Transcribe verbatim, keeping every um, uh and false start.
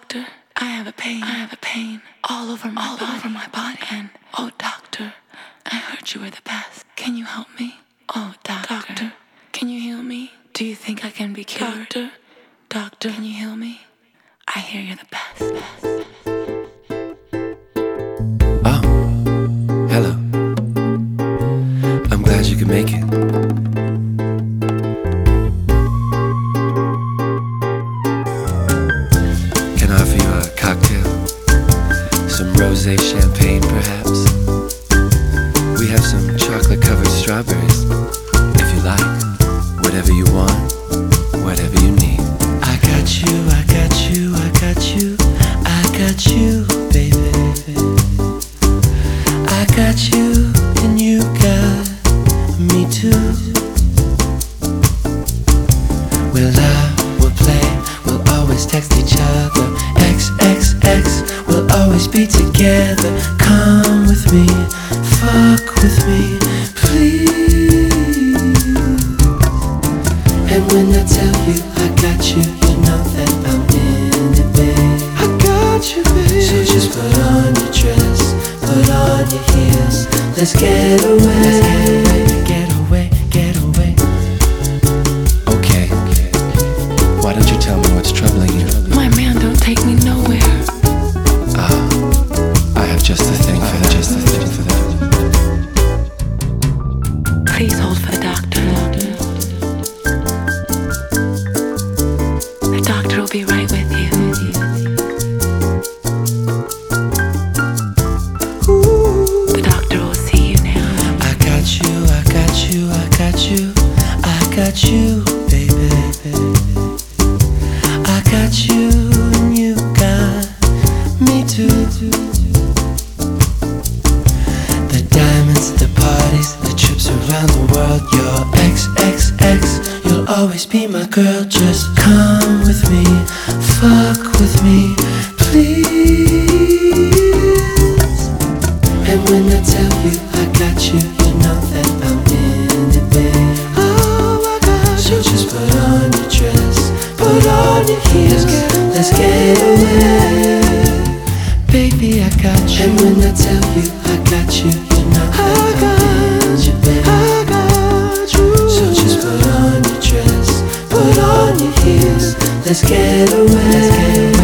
doctor, I have a pain. I have a pain all over my all body. over my body. And oh, doctor, I heard you were the best. Can you help me? Oh, doctor, doctor, can you heal me? Do you think I can be cured? Doctor, doctor, can you heal me? I hear you're the best. Oh, hello. I'm glad you could make it. Can I offer you a cocktail? Some rosé champagne, perhaps? We have some chocolate-covered strawberries, if you like. Whatever you want, whatever you need. I got you, I got you, I got you, I got you, baby. I got you, and you got me too. We'll love, we'll play, we'll always text each other. X, X, X, we'll always be together. Come with me, fuck with me, please. And when I tell you I got you, you know that I'm in it, babe. I got you, babe. So just put on your dress, put on your heels. Let's get away, let's get away, get away, get away. Okay, why don't you tell me what's troubling you? My man don't take me nowhere. Ah, I have just the thing for that, just the thing for that. Please hold for the doctor. The doctor will be right with you. The doctor will see you now. I got you, I got you, I got you, I got you, baby. I got you, and you got me too. The diamonds, the parties, the trips around the world. You're X X X, you'll always be my girl. Just come with me, fuck with me, please. And when I tell you I got you, you know that I'm in it, babe. Oh, I got so you. So just put on your dress, put on your heels. Let's get away, baby. I got you. And when I tell you I got you, you know that I got I'm in it, babe. I got you. So just put on your dress, put on your heels. Let's get away. Let's get away.